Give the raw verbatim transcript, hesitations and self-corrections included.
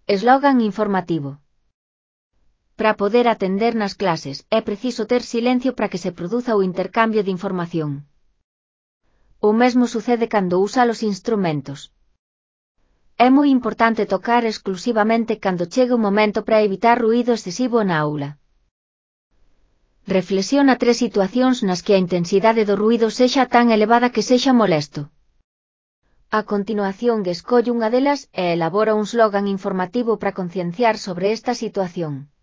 Eslogan informativo. Para poder atender nas clases, é preciso ter silencio para que se produza o intercambio de información. O mesmo sucede cando usa os instrumentos. É moi importante tocar exclusivamente cando chegue o momento para evitar ruído excesivo na aula. Reflexiona tres situacións nas que a intensidade do ruído sexa tan elevada que sexa molesto. A continuación escolle unha delas e elabora un slogan informativo para concienciar sobre esta situación.